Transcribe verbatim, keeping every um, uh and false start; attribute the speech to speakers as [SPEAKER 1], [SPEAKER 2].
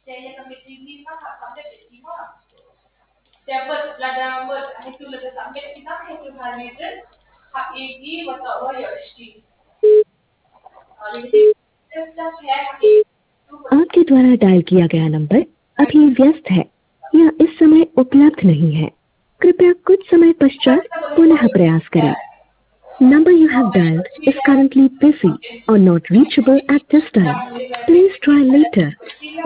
[SPEAKER 1] Saya yang ambil training kan hak submit kat Tima. Saya buat lada buat itu lada submit kita itu hari itu hak ini watak waya sti. Jadi step है हक
[SPEAKER 2] आपके द्वारा dial किया गया number अभी व्यस्त है या इस समय उपलब्ध नहीं है। कृपया कुछ समय पश्चात पुनः प्रयास करें। Number you have dialed is currently busy or not reachable at this time. Please try later.